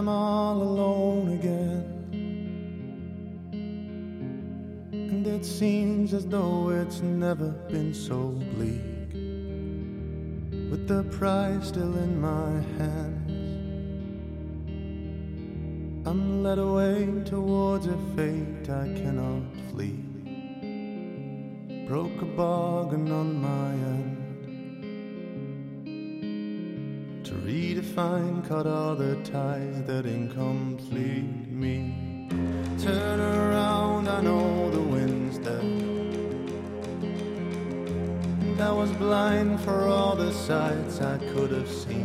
I'm all alone again. And it seems as though it's never been so bleak, with the prize still in my hands. I'm led away towards a fate I cannot flee. Broke a bargain on my end. To redefine, cut all the ties that incomplete me. Turn around, I know the wind's dead. And I was blind for all the sights I could have seen,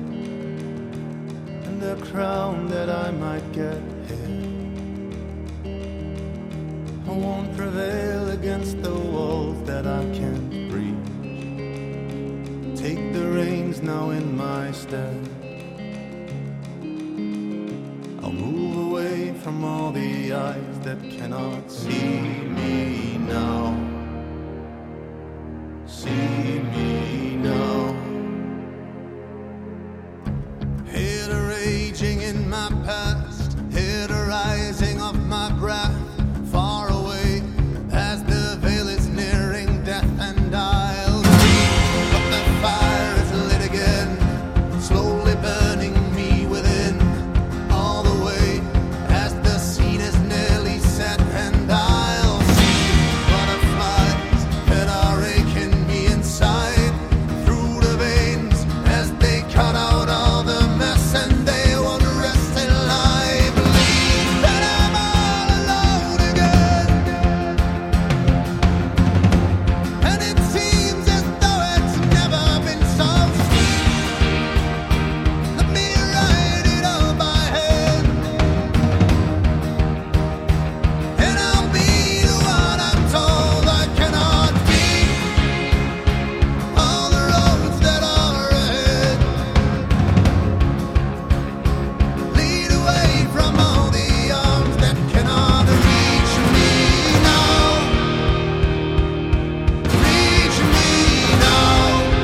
and the crown that I might get here. I won't prevail against the walls that I can't breach. Take the reins now in my stead. I'll move away from all the eyes that cannot see me now. See me now. Hear the raging in my past, hear the rising of my breath. Far away as the veil is nearing death, and I'll see, but the fire is lit again, slowly burning me within. All the way as the scene is nearly set, and I'll see butterflies that are aching me inside, through the veins as they cut out all the mess, and they won't rest till I believe that I'm all alone again. And it seems as though it's never been so sweet. Let me write it all by hand, and I'll be the one I'm told I cannot be. All the roads that are ahead lead away from all the arms that cannot reach me now. Reach me now.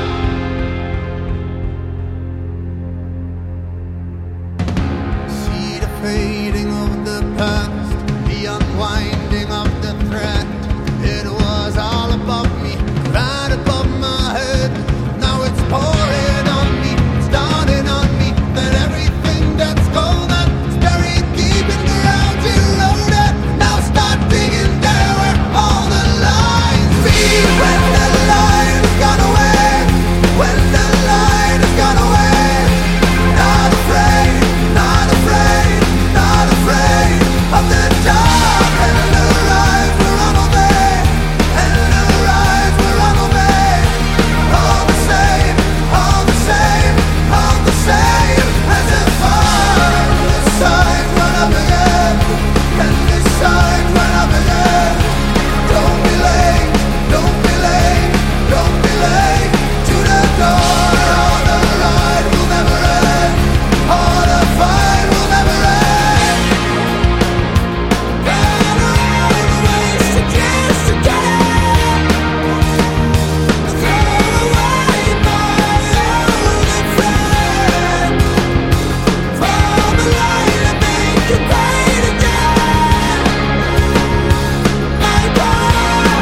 See the fading of the past, the unwinding of the thread. It was all above me, right above my head. Now it's pouring on me, starting on me, that everything that's golden is buried deep in the ground eroded. Now start digging there where all the lines be. When the light has gone away, when the light has gone away, not afraid, not afraid, not afraid of the dark. And the rise will run away, and the rise will run away. All the same, all the same, all the same. As if this side run up again, and this side run up again. Don't be late, don't be late, don't be late to the door. All the ride will never end, all the fight will never end. Ran all the ways to just to get it. Throw away my only friend. Follow the light and make it bright again. My God,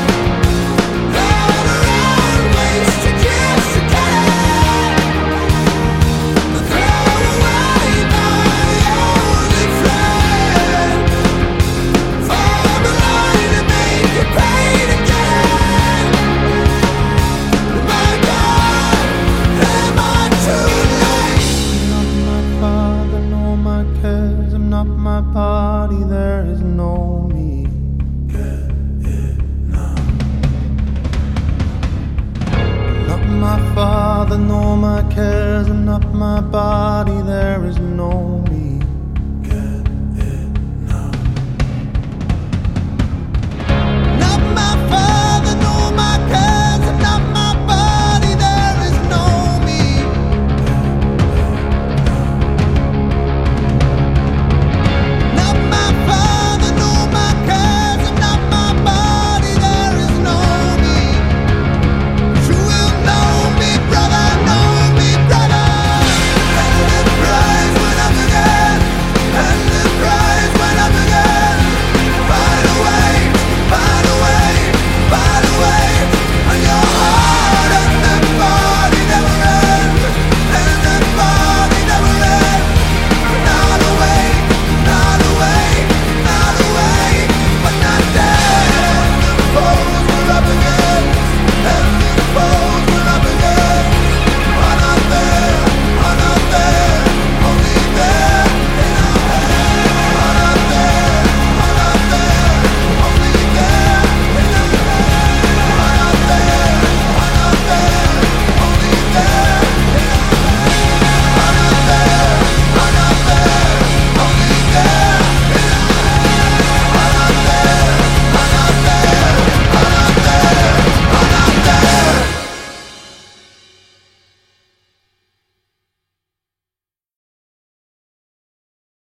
all around ways to just to get it. Throw away my only friend. Follow the light and make it bright again. My God, am I too late? I'm not my father, nor my cares. I'm not my body, there is no me. Get it now. I'm not my father, nor my cares. I'm not my body, there is no me.